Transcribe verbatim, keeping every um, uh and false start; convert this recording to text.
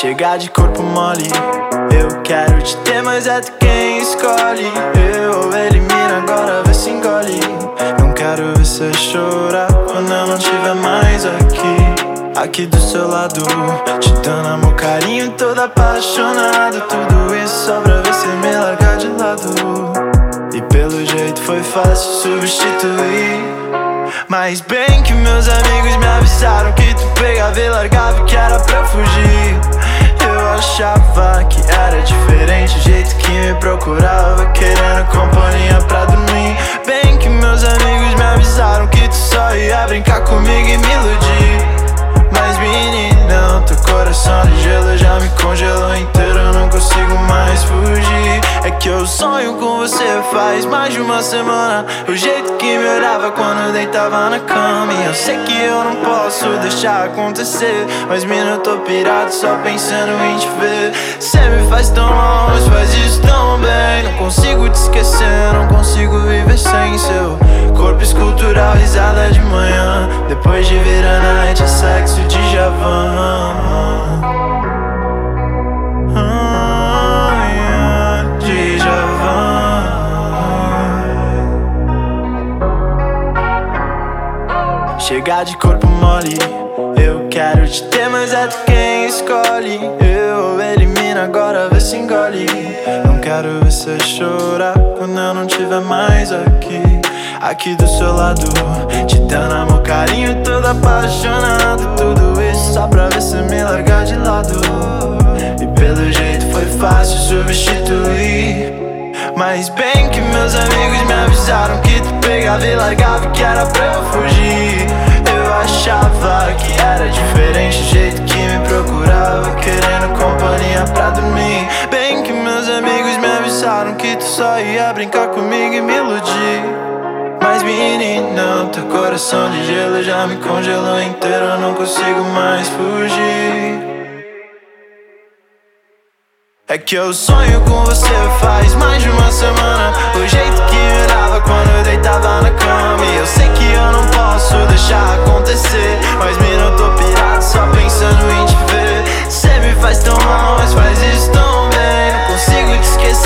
Chega de corpo mole, eu quero te ter, mas é tu quem escolhe. Eu ou elimina, agora vê se engole. Não quero ver cê chorar quando eu não estiver mais aqui. Aqui do seu lado, te dando amor, carinho, todo apaixonado. Tudo isso só pra ver cê me largar de lado. E pelo jeito foi fácil substituir. Mas bem que meus amigos me avisaram que tu pegava e largava, que era pra eu fugir. Eu achava que era diferente o jeito que me procurava, querendo companhia pra dormir. Bem que meus amigos me avisaram que tu só ia brincar comigo e me iludir. Mas menina, teu coração de gelo já me congelou inteiro, eu não consigo mais fugir. É que eu sonho com você faz mais de uma semana. O jeito que me olhava quando eu deitava na cama. E eu sei que eu não posso deixar acontecer, mas menina, eu tô pirado só pensando em te ver. Cê me faz tão mal, mas faz isso tão bem. Não consigo te esquecer, não consigo viver sem seu corpo escultural, risada de manhã. Depois de vir a night, é sexo de Javan. Ah, yeah, de Javan. Chega de corpo mole, eu quero te ter, mas é tu quem escolhe. Eu ou elimina, agora vê se engole. Não quero ver cê chorar quando eu não estiver mais aqui. Aqui do seu lado, te dando amor, carinho, todo apaixonado. Tudo isso só pra ver cê me largar de lado. E pelo jeito foi fácil substituir. Mas bem que meus amigos me avisaram que tu pegava e largava, que era pra eu fugir. Eu achava que era diferente o jeito que me procurava, querendo companhia pra dormir. Bem que meus amigos me avisaram que tu só ia brincar comigo e me iludir. Mas menina, teu coração de gelo já me congelou inteiro, eu não consigo mais fugir. É que eu sonho com você faz mais de uma semana. O jeito que me olhava quando eu deitava na cama. E eu sei que eu não posso deixar acontecer, mas menina, eu tô pirado só pensando em te ver. Cê me faz tão mal, mas faz isso tão bem. Não consigo te esquecer,